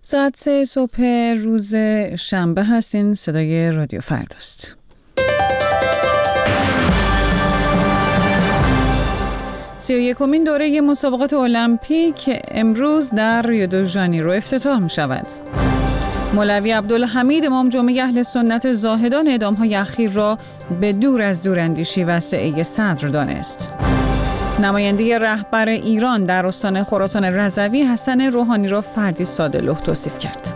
ساعت 3 صبح روز شنبه هستین. صدای رادیو فرداست. 31مین دوره مسابقات المپیک امروز در ریو دو ژانیرو افتتاح می شود. مولوی عبدالحمید امام جمعه اهل سنت زاهدان اعدام‌های اخیر را به دور از دوراندیشی و سعی صدر دانست. نماینده رهبر ایران در استان خراسان رضوی حسن روحانی را فردی ساده‌لوح توصیف کرد.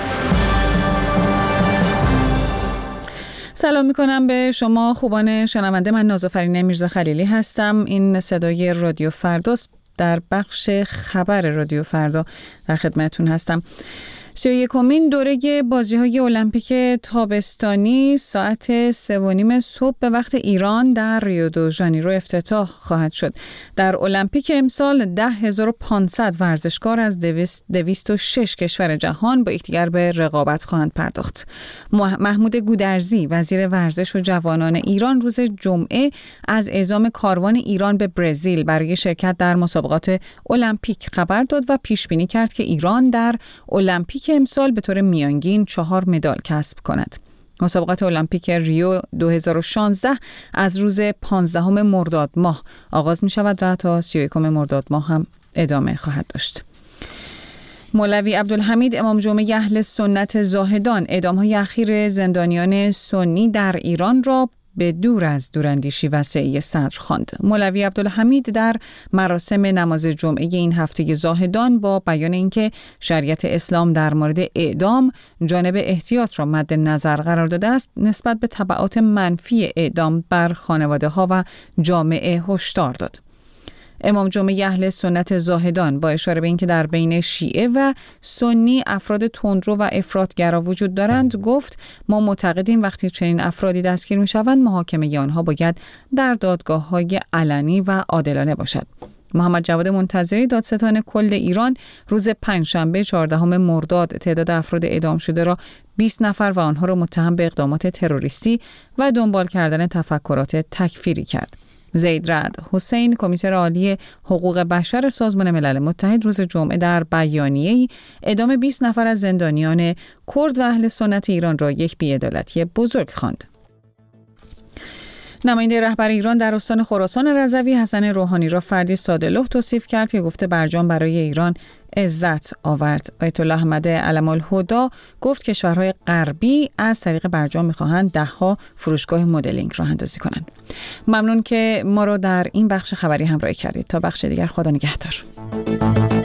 سلام میکنم به شما خوبان شنونده. من نازافرین میرزا خلیلی هستم. این صدای رادیو فرداست. در بخش خبر رادیو فردا در خدمتتون هستم. 31مین دوره بازی‌های المپیک تابستانی ساعت 3:30 صبح به وقت ایران در ریو دو ژانیرو افتتاح خواهد شد. در المپیک امسال 10,500 ورزشکار از 206 کشور جهان با یکدیگر به رقابت خواهند پرداخت. محمود گودرزی وزیر ورزش و جوانان ایران روز جمعه از اعزام کاروان ایران به برزیل برای شرکت در مسابقات المپیک خبر داد و پیش بینی کرد که ایران در المپیک امسال به طور میانگین 4 مدال کسب کند. مسابقات المپیک ریو 2016 از روز 15 مرداد ماه آغاز می شود و تا 31 مرداد ماه هم ادامه خواهد داشت. مولوی عبدالحمید امام جمعه اهل سنت زاهدان اعدام‌های اخیر زندانیان سنی در ایران را به دور از دوراندیشی و سعی صدر خواند. مولوی عبدالحمید در مراسم نماز جمعه این هفته زاهدان با بیان اینکه شریعت اسلام در مورد اعدام جانب احتیاط را مد نظر قرار داده است، نسبت به تبعات منفی اعدام بر خانواده‌ها و جامعه هشدار داد. امام جمعه اهل سنت زاهدان با اشاره به اینکه در بین شیعه و سنی افراد تندرو و افراطگرا وجود دارند گفت: ما معتقدیم وقتی چنین افرادی دستگیر می‌شوند محاکمه آنها باید در دادگاه‌های علنی و عادلانه باشد. محمد جواد منتظری دادستان کل ایران روز پنجشنبه 14 مرداد تعداد افراد اعدام شده را 20 نفر و آنها را متهم به اقدامات تروریستی و دنبال کردن تفکرات تکفیری کرد. زید رعد حسین کمیسر عالی حقوق بشر سازمان ملل متحد روز جمعه در بیانیه‌ای اعدام 20 نفر از زندانیان کرد و اهل سنت ایران را یک بی‌عدالتی بزرگ خواند. نماینده رهبر ایران در استان خراسان رضوی حسن روحانی را فردی ساده‌لوح توصیف کرد که گفته برجام برای ایران عزت آورد. آیت الله احمد علم‌الهدی گفت کشورهای غربی از طریق برجام می‌خواهند 10 فروشگاه مدلینگ راه اندازی کنند. ممنون که ما رو در این بخش خبری همراهی کردید. تا بخش دیگر خدا نگهدار.